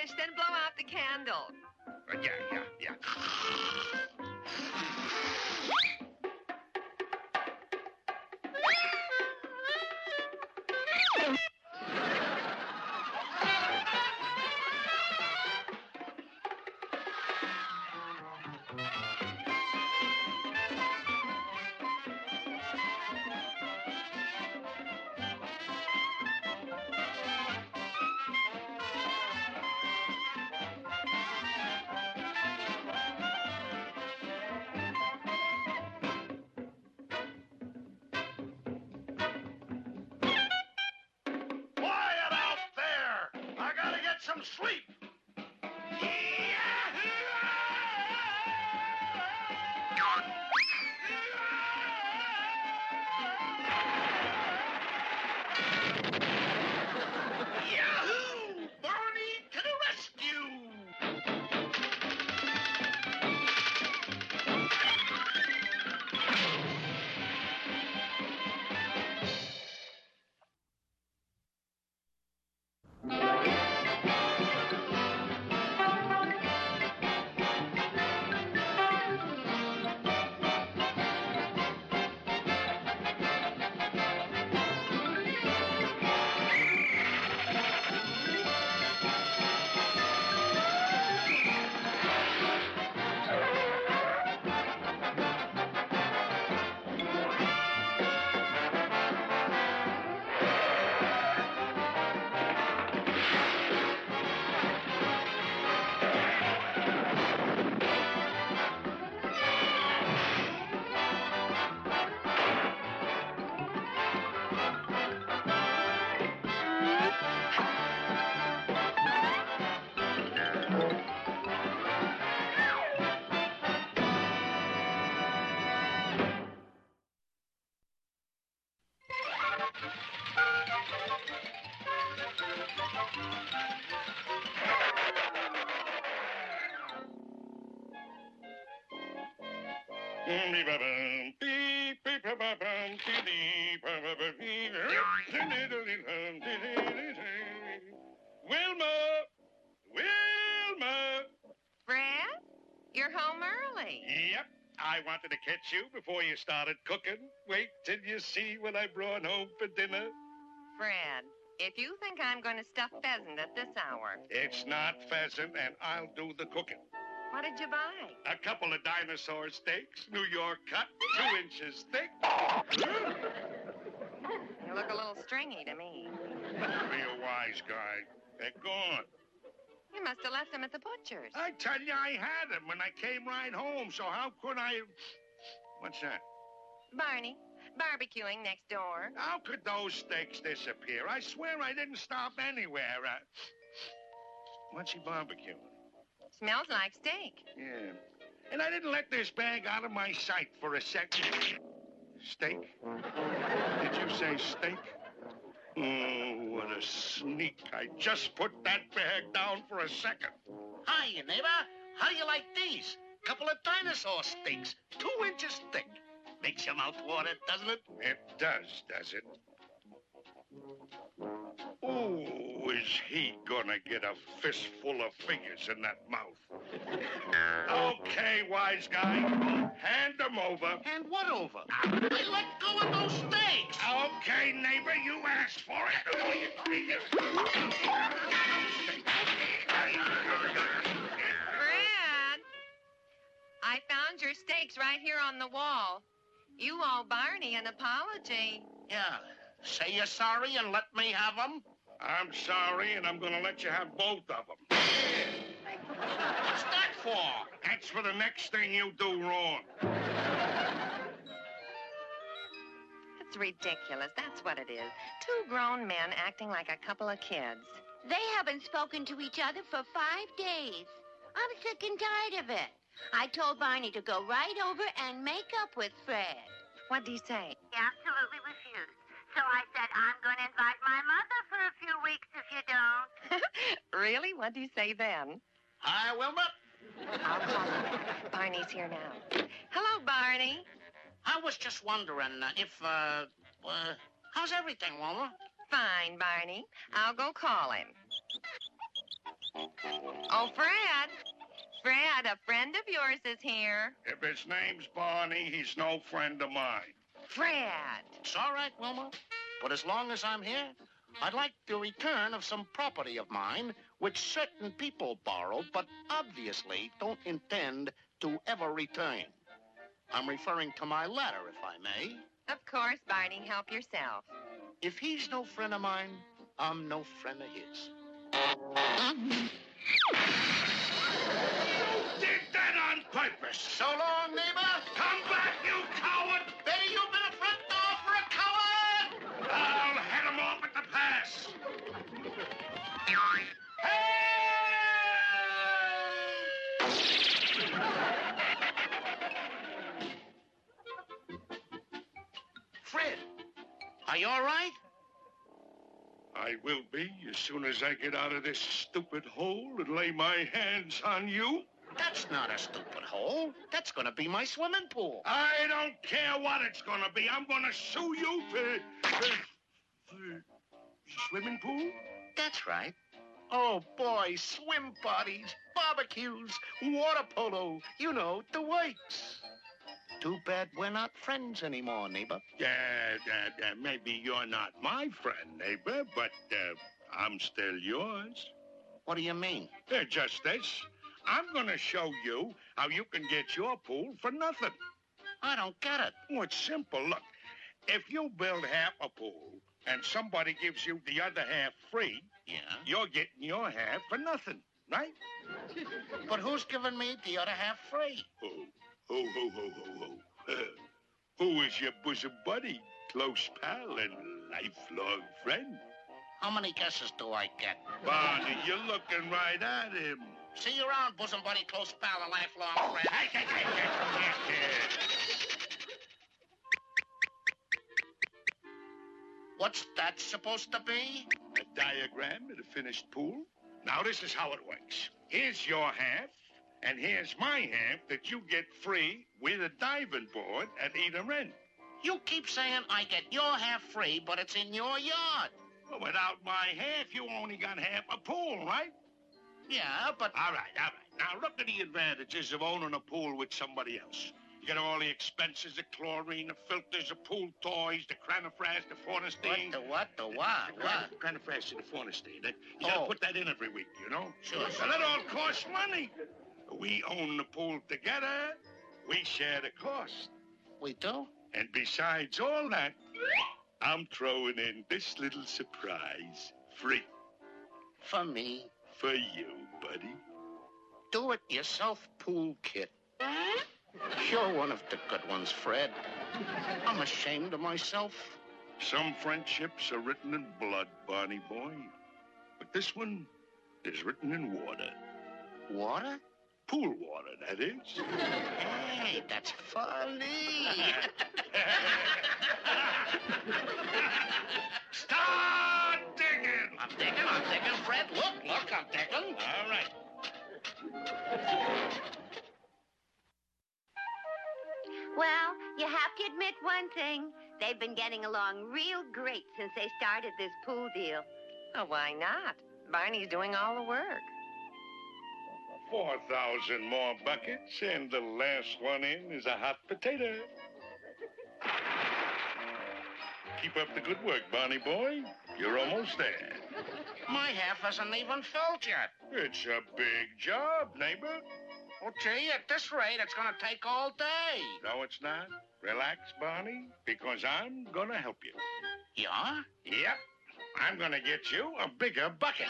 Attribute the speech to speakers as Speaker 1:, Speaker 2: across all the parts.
Speaker 1: finished, then blow out the candle.
Speaker 2: Yeah. Quiet out there! I gotta get some sleep. Yahoo! Barney to the rescue! Wilma! Wilma!
Speaker 1: Fred, you're home early.
Speaker 2: Yep. I wanted to catch you before you started cooking. Wait till you see what I brought home for dinner.
Speaker 1: Fred, if you think I'm going to stuff pheasant at this hour.
Speaker 2: It's not pheasant, and I'll do the cooking.
Speaker 1: What did you buy?
Speaker 2: A couple of dinosaur steaks, New York cut, 2 inches thick.
Speaker 1: You look a little stringy to me.
Speaker 2: Be a wise guy. They're gone.
Speaker 1: You must have left them at the butcher's.
Speaker 2: I tell you, I had them when I came right home, so how could I... What's that?
Speaker 1: Barney, barbecuing next door.
Speaker 2: How could those steaks disappear? I swear I didn't stop anywhere. What's he barbecuing?
Speaker 1: Smells like steak.
Speaker 2: Yeah. And I didn't let this bag out of my sight for a second. Steak? Did you say steak? Oh, what a sneak. I just put that bag down for a second.
Speaker 3: Hiya, neighbor. How do you like these? Couple of dinosaur steaks, 2 inches thick. Makes your mouth water, doesn't it?
Speaker 2: It does it? Oh, is he gonna get a fistful of figures in that mouth? Okay, wise guy. Hand them over.
Speaker 3: And what over? I let go of those steaks.
Speaker 2: Okay, neighbor, you asked for it.
Speaker 1: Fred, I found your steaks right here on the wall. You owe Barney an apology.
Speaker 3: Yeah. Say you're sorry and let me have them.
Speaker 2: I'm sorry, and I'm gonna let you have both of them.
Speaker 3: What's that for?
Speaker 2: That's for the next thing you do wrong.
Speaker 1: It's ridiculous. That's what it is. 2 grown men acting like a couple of kids.
Speaker 4: They haven't spoken to each other for 5 days. I'm sick and tired of it. I told Barney to go right over and make up with Fred.
Speaker 1: What'd he say?
Speaker 4: He absolutely refused. So I said, I'm going to invite my mother for a few weeks if you don't.
Speaker 1: Really? What'd he say then?
Speaker 3: Hi, Wilma.
Speaker 1: I'll call him. Barney's here now. Hello, Barney.
Speaker 3: I was just wondering how's everything, Wilma?
Speaker 1: Fine, Barney. I'll go call him. Oh, Fred. Fred, a friend of yours is here.
Speaker 2: If his name's Barney, he's no friend of mine.
Speaker 1: Fred.
Speaker 3: It's all right, Wilma. But as long as I'm here, I'd like the return of some property of mine which certain people borrowed but obviously don't intend to ever return. I'm referring to my letter, if I may.
Speaker 1: Of course, Barney, help yourself.
Speaker 3: If he's no friend of mine, I'm no friend of his.
Speaker 2: Did that on purpose.
Speaker 3: So long, neighbor.
Speaker 2: Come back, you coward!
Speaker 3: Betty, you've been a front door for a coward!
Speaker 2: I'll head him off at the pass.
Speaker 3: Fred, are you all right?
Speaker 2: I will be as soon as I get out of this stupid hole and lay my hands on you.
Speaker 3: That's not a stupid hole. That's gonna be my swimming pool.
Speaker 2: I don't care what it's gonna be. I'm gonna sue you for swimming pool?
Speaker 3: That's right. Oh, boy, swim parties, barbecues, water polo. You know, the works. Too bad we're not friends anymore, neighbor.
Speaker 2: Maybe you're not my friend, neighbor, but I'm still yours.
Speaker 3: What do you mean?
Speaker 2: Just this. I'm gonna show you how you can get your pool for nothing.
Speaker 3: I don't get it.
Speaker 2: Oh, it's simple. Look, if you build half a pool and somebody gives you the other half free,
Speaker 3: Yeah?
Speaker 2: you're getting your half for nothing, right?
Speaker 3: But who's giving me the other half free?
Speaker 2: Who is your bosom buddy, close pal, and lifelong friend?
Speaker 3: How many guesses do I get?
Speaker 2: Barney, you're looking right at him.
Speaker 3: See you around, bosom buddy, close pal, and lifelong friend. What's that supposed to be?
Speaker 2: A diagram of the finished pool. Now, this is how it works. Here's your half, and here's my half that you get free with a diving board at either end.
Speaker 3: You keep saying I get your half free, but it's in your yard.
Speaker 2: Well, without my half, you only got half a pool, right?
Speaker 3: Yeah, but...
Speaker 2: All right. Now, look at the advantages of owning a pool with somebody else. You get all the expenses, the chlorine, the filters, the pool toys, the cranifras, the fornestine.
Speaker 3: What?
Speaker 2: The cranifras and the fornestine. You gotta put that in every week, you know?
Speaker 3: Sure.
Speaker 2: So that all costs money. We own the pool together. We share the cost.
Speaker 3: We do?
Speaker 2: And besides all that, I'm throwing in this little surprise. Free.
Speaker 3: For me.
Speaker 2: For you, buddy.
Speaker 3: Do-it-yourself pool kit. You're one of the good ones, Fred. I'm ashamed of myself.
Speaker 2: Some friendships are written in blood, Barney boy. But this one is written in water.
Speaker 3: Water?
Speaker 2: Pool water, that is.
Speaker 3: Hey, that's funny.
Speaker 2: Start digging!
Speaker 3: I'm digging, Fred. Look, I'm digging.
Speaker 2: All right.
Speaker 4: Well, you have to admit one thing. They've been getting along real great since they started this pool deal.
Speaker 1: Oh, why not? Barney's doing all the work.
Speaker 2: 4,000 more buckets, and the last one in is a hot potato. Keep up the good work, Barney boy. You're almost there.
Speaker 3: My half hasn't even filled yet.
Speaker 2: It's a big job, neighbor.
Speaker 3: Oh, gee, at this rate, it's gonna take all day.
Speaker 2: No, it's not. Relax, Barney, because I'm gonna help you.
Speaker 3: You are?
Speaker 2: Yep. I'm gonna get you a bigger bucket.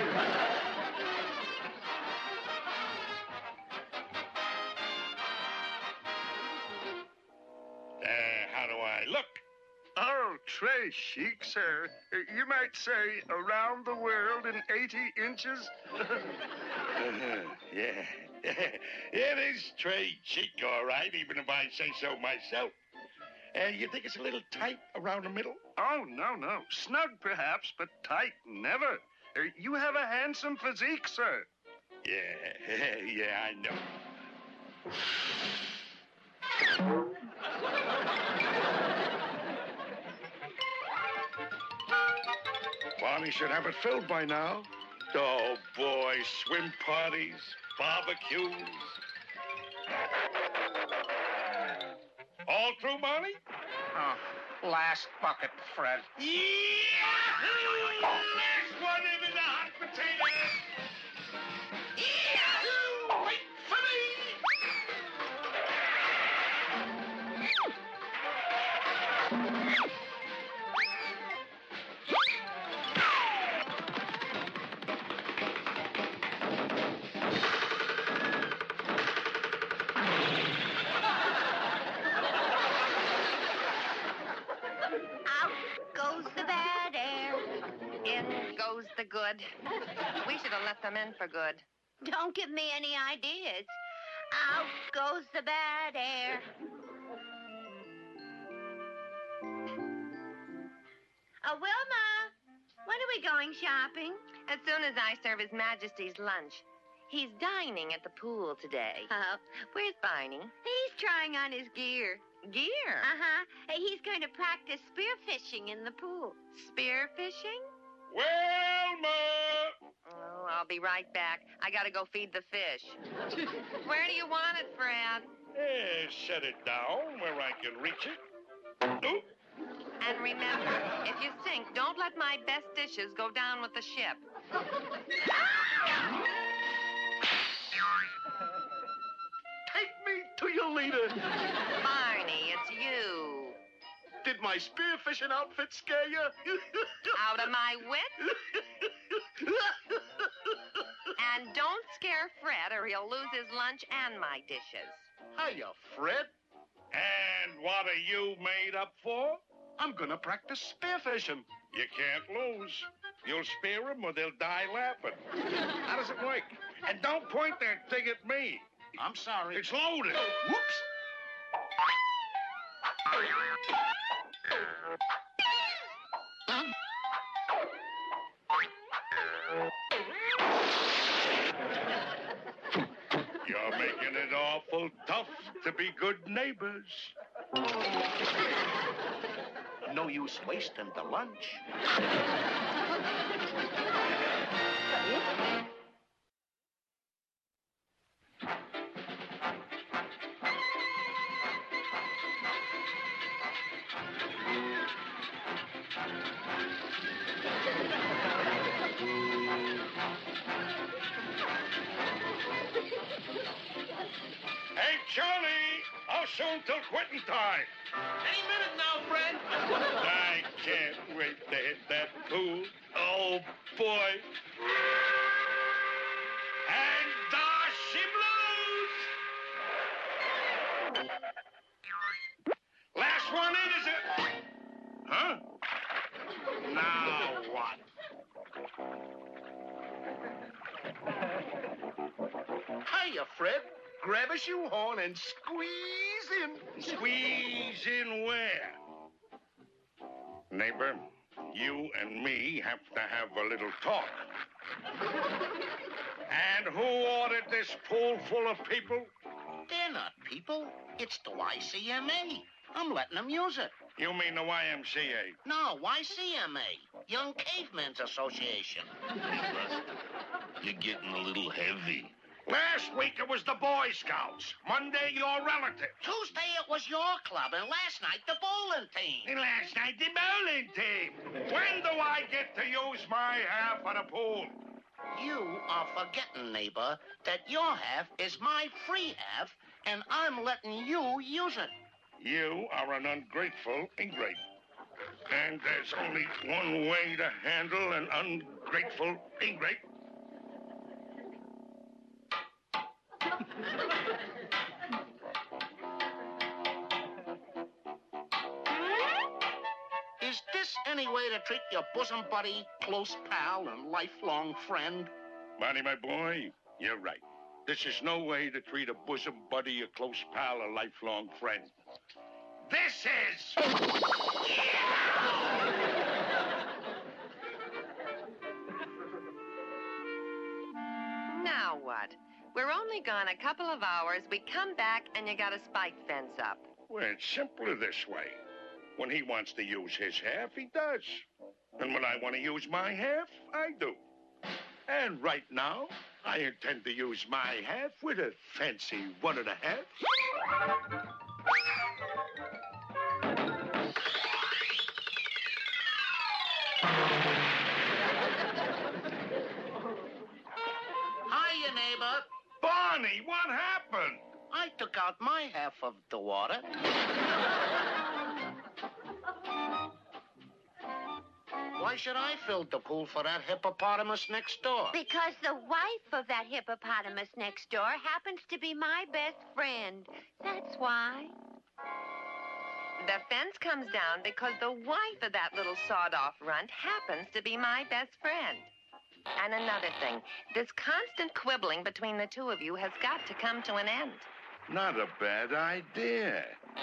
Speaker 2: How do I look?
Speaker 5: Oh, très chic, sir. You might say around the world in 80 inches.
Speaker 2: Yeah. It is très chic, all right, even if I say so myself. You think it's a little tight around the middle?
Speaker 5: Oh, no. Snug, perhaps, but tight, never. You have a handsome physique, sir.
Speaker 2: Yeah, I know. Barney should have it filled by now. Oh, boy, swim parties, barbecues. All through, Barney?
Speaker 3: Oh, last bucket, Fred.
Speaker 2: Yahoo! Last one in the hot potato! Yahoo! Wait for me!
Speaker 4: Out goes the bad air.
Speaker 1: In goes the good. We should have let them in for good.
Speaker 4: Don't give me any ideas. Out goes the bad air. Wilma, when are we going shopping?
Speaker 1: As soon as I serve His Majesty's lunch. He's dining at the pool today. Where's Barney?
Speaker 4: He's trying on his gear.
Speaker 1: Gear.
Speaker 4: He's going to practice spearfishing in the pool.
Speaker 1: Spear fishing?
Speaker 2: Wilma!
Speaker 1: Oh, I'll be right back. I gotta go feed the fish. Where do you want it, Fred?
Speaker 2: Set it down where I can reach it. Oop.
Speaker 1: And remember, if you sink, don't let my best dishes go down with the ship.
Speaker 3: Take me to your leader.
Speaker 1: Barney, it's you.
Speaker 3: Did my spearfishing outfit scare you?
Speaker 1: Out of my wit? And don't scare Fred or he'll lose his lunch and my dishes.
Speaker 3: Hiya, Fred.
Speaker 2: And what are you made up for?
Speaker 3: I'm gonna practice spearfishing.
Speaker 2: You can't lose. You'll spear them or they'll die laughing. How does it work? And don't point that thing at me.
Speaker 3: I'm sorry.
Speaker 2: It's loaded.
Speaker 3: Whoops.
Speaker 2: You're making it awful tough to be good neighbors.
Speaker 3: No use wasting the lunch.
Speaker 2: Hey, Charlie, how soon till quitting time?
Speaker 3: Any minute now, Fred.
Speaker 2: I can't wait to hit that pool. Oh, boy. And there she blows. Last one in, is it? Huh? Now what?
Speaker 3: Hiya, Fred. Grab a shoehorn and squeeze in.
Speaker 2: Squeeze in where? Neighbor, you and me have to have a little talk. And who ordered this pool full of people?
Speaker 3: They're not people. It's the YCMA. I'm letting them use it.
Speaker 2: You mean the YMCA?
Speaker 3: No, YCMA. Young Cavemen's Association.
Speaker 2: You're getting a little heavy. Last week it was the Boy Scouts. Monday, your relative.
Speaker 3: Tuesday it was your club, and last night the bowling team.
Speaker 2: And last night, the bowling team. When do I get to use my half of the pool?
Speaker 3: You are forgetting, neighbor, that your half is my free half, and I'm letting you use it.
Speaker 2: You are an ungrateful ingrate. And there's only one way to handle an ungrateful ingrate.
Speaker 3: Is this any way to treat your bosom buddy, close pal, and lifelong friend?
Speaker 2: Barney, my boy, you're right. This is no way to treat a bosom buddy, a close pal, a lifelong friend. This is...
Speaker 1: Now what? We're only gone a couple of hours. We come back and you got a spike fence up.
Speaker 2: Well, it's simpler this way. When he wants to use his half, he does. And when I want to use my half, I do. And right now, I intend to use my half with a fancy 1.5.
Speaker 3: Hiya, neighbor.
Speaker 2: Barney, what happened?
Speaker 3: I took out my half of the water. Why should I fill the pool for that hippopotamus next door?
Speaker 4: Because the wife of that hippopotamus next door happens to be my best friend. That's why.
Speaker 1: The fence comes down because the wife of that little sawed-off runt happens to be my best friend. And another thing, this constant quibbling between the two of you has got to come to an end.
Speaker 2: Not a bad idea.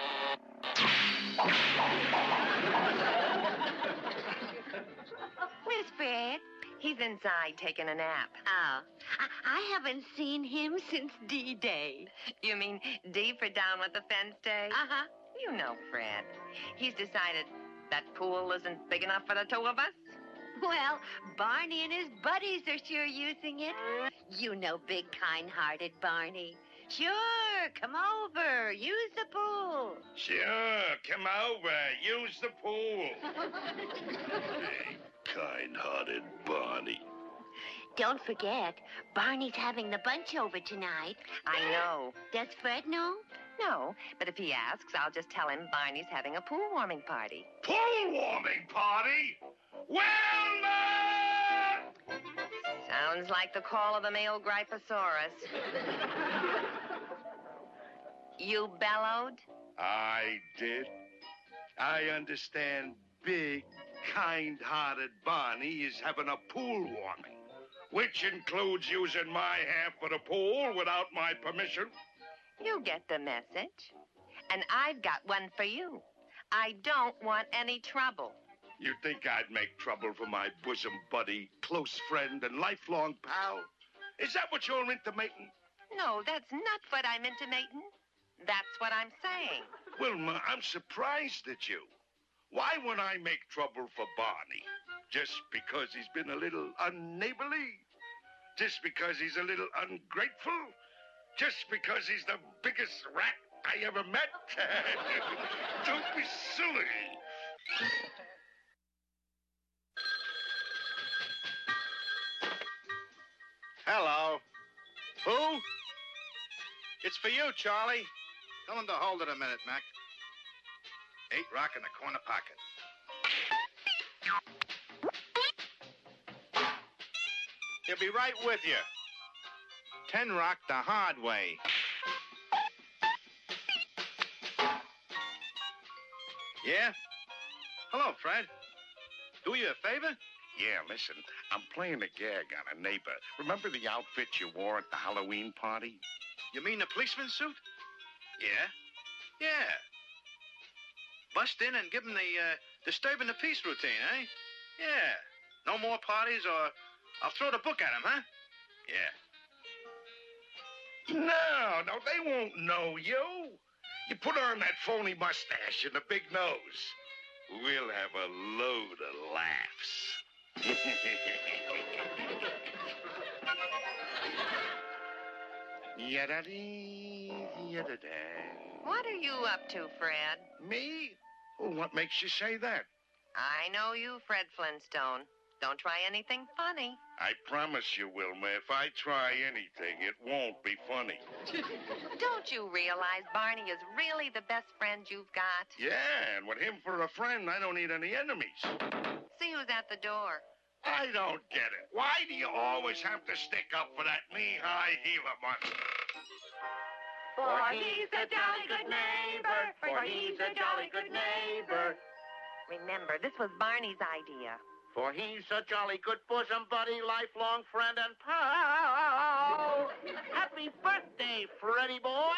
Speaker 4: Where's Fred?
Speaker 1: He's inside taking a nap.
Speaker 4: Oh, I haven't seen him since D-Day.
Speaker 1: You mean D for down with the fence day?
Speaker 4: Uh-huh.
Speaker 1: You know Fred. He's decided that pool isn't big enough for the two of us.
Speaker 4: Well, Barney and his buddies are sure using it. You know big, kind-hearted Barney. Sure, come over. Use the pool.
Speaker 2: Sure, come over. Use the pool. Hey, kind-hearted Barney.
Speaker 4: Don't forget, Barney's having the bunch over tonight.
Speaker 1: I know.
Speaker 4: Does Fred know?
Speaker 1: No, but if he asks, I'll just tell him Barney's having a pool warming party.
Speaker 2: Pool warming party? Well,
Speaker 1: Sounds like the call of the male Gryphosaurus. You bellowed?
Speaker 2: I did. I understand big, kind-hearted Barney is having a pool warming, which includes using my half of the pool without my permission.
Speaker 1: You get the message. And I've got one for you. I don't want any trouble.
Speaker 2: You think I'd make trouble for my bosom buddy, close friend, and lifelong pal? Is that what you're intimating?
Speaker 1: No, that's not what I'm intimating. That's what I'm saying.
Speaker 2: Wilma, I'm surprised at you. Why would I make trouble for Barney? Just because he's been a little unneighborly? Just because he's a little ungrateful? Just because he's the biggest rat I ever met? Don't be silly.
Speaker 6: Hello. Who? It's for you, Charlie. Tell him to hold it a minute, Mac. 8 rock in the corner pocket. He'll be right with you. 10 rock the hard way. Yeah? Hello, Fred. Do you a favor?
Speaker 2: Yeah, listen, I'm playing a gag on a neighbor. Remember the outfit you wore at the Halloween party?
Speaker 6: You mean the policeman suit? Yeah. Yeah. Bust in and give him the disturbing the peace routine, eh? Yeah. No more parties or I'll throw the book at him, huh? Yeah.
Speaker 2: No, they won't know you. You put on that phony mustache and the big nose. We'll have a load of laughs. Yadda-dee, yadda-da.
Speaker 1: What are you up to, Fred?
Speaker 2: Me? Well, what makes you say that?
Speaker 1: I know you, Fred Flintstone. Don't try anything funny.
Speaker 2: I promise you, Wilma, if I try anything, it won't be funny.
Speaker 1: Don't you realize Barney is really the best friend you've got?
Speaker 2: Yeah, and with him for a friend, I don't need any enemies.
Speaker 1: See who's at the door.
Speaker 2: I don't get it. Why do you always have to stick up for that knee-high healer monster?
Speaker 1: For he's a jolly good neighbor. For he's a jolly good neighbor. Remember, this was Barney's idea.
Speaker 3: For he's a jolly good bosom buddy, lifelong friend and pal. Happy birthday, Freddy boy.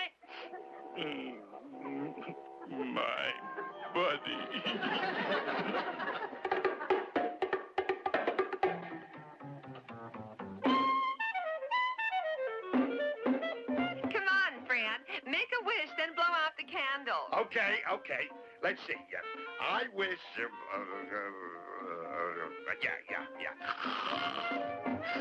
Speaker 2: My buddy.
Speaker 1: Come on, Fred. Make a wish, then blow out the candle.
Speaker 2: Okay. Let's see. I wish... Yeah.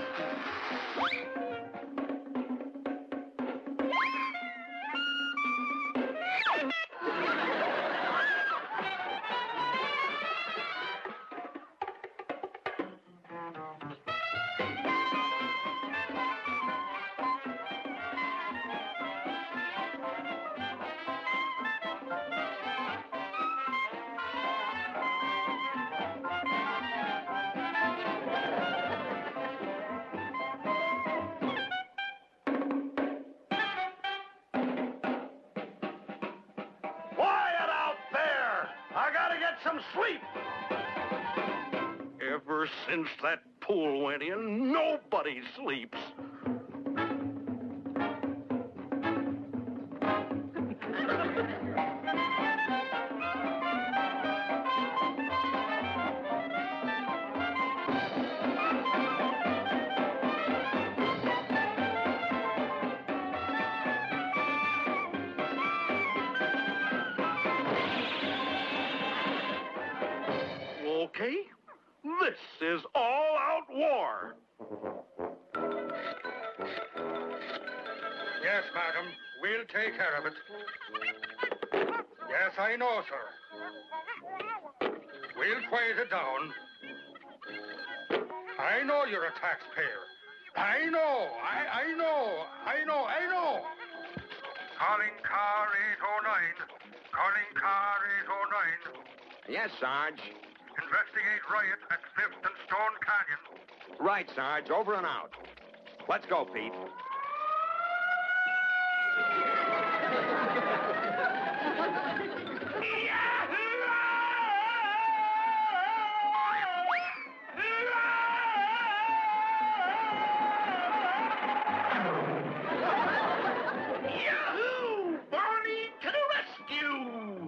Speaker 5: Quiet out there! I gotta get some sleep. Ever since that pool went in, nobody sleeps. Okay? This is all-out war. Yes, madam. We'll take care of it. Yes, I know, sir. We'll quiet it down. I know you're a taxpayer. I know. I know. Calling car 809. Calling car 809.
Speaker 7: Yes, Sarge.
Speaker 5: Investigate riot at 5th and Stone Canyon.
Speaker 7: Right, Sarge. Over and out. Let's go, Pete.
Speaker 2: Yahoo! Barney to the rescue!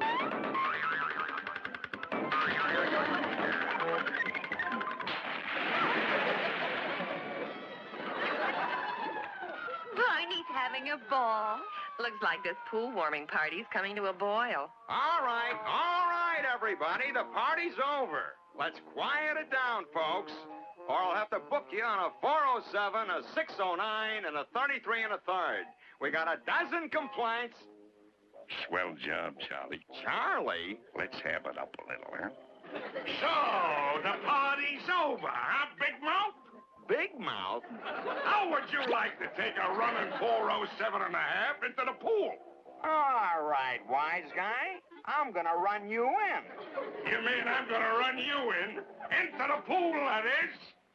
Speaker 1: Barney's having a ball. Looks like this pool warming party's coming to a boil.
Speaker 7: All right, everybody. The party's over. Let's quiet it down, folks. Or I'll have to book you on a 407, a 609, and a 33 and a third. We got a dozen complaints.
Speaker 2: Swell job, Charlie.
Speaker 7: Charlie?
Speaker 2: Let's have it up a little, huh?
Speaker 5: So, the party's over, huh, Big Mouth?
Speaker 7: Big Mouth?
Speaker 5: How would you like to take a running 407 and a half into the pool?
Speaker 7: All right, wise guy. I'm gonna run you in.
Speaker 5: You mean I'm gonna run you in? Into the pool, that is?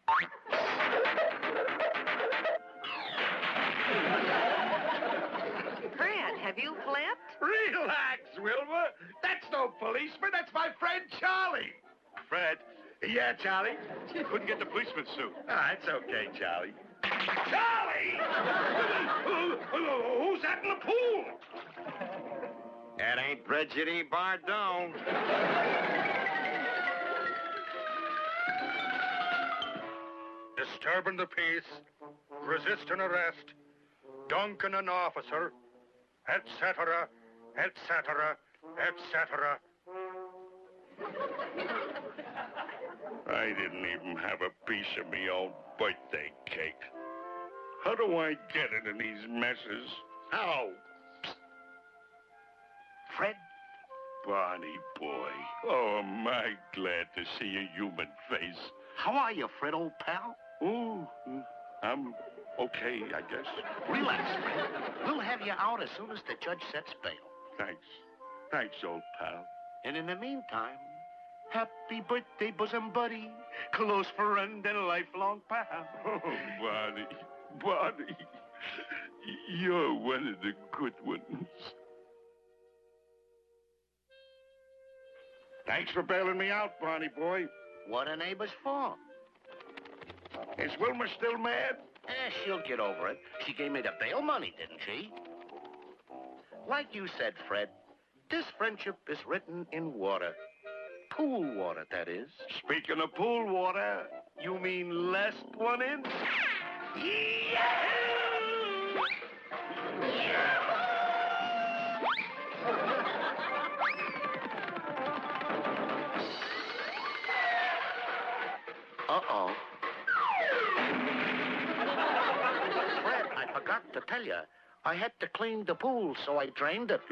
Speaker 1: Fred, have you flipped?
Speaker 5: Relax, Wilbur. That's no policeman. That's my friend Charlie.
Speaker 2: Fred,
Speaker 5: Yeah, Charlie?
Speaker 2: couldn't get the policeman's suit.
Speaker 5: Ah, it's okay, Charlie. Charlie! Who's that in the pool?
Speaker 7: That ain't Brigitte Bardot.
Speaker 5: Disturbing the peace, resisting arrest, dunking an officer, etc., etc., etc.
Speaker 2: I didn't even have a piece of me own birthday cake. How do I get into these messes? How?
Speaker 3: Fred,
Speaker 2: Barney boy, oh, am I glad to see a human face.
Speaker 3: how are you, Fred, old pal?
Speaker 2: Oh, I'm okay, I guess.
Speaker 3: Relax, Fred. We'll have you out as soon as the judge sets bail.
Speaker 2: Thanks. Thanks, old pal.
Speaker 3: And in the meantime, happy birthday, bosom buddy. Close friend and lifelong pal.
Speaker 2: Oh, Barney, you're one of the good ones. Thanks for bailing me out, Barney boy.
Speaker 3: What are neighbors for?
Speaker 2: Is Wilma still mad?
Speaker 3: She'll get over it. She gave me the bail money, didn't she? Like you said, Fred, this friendship is written in water. Pool water, that is.
Speaker 2: Speaking of pool water, you mean last one in?
Speaker 3: Uh-oh. Fred, I forgot to tell you. I had to clean the pool, so I drained it.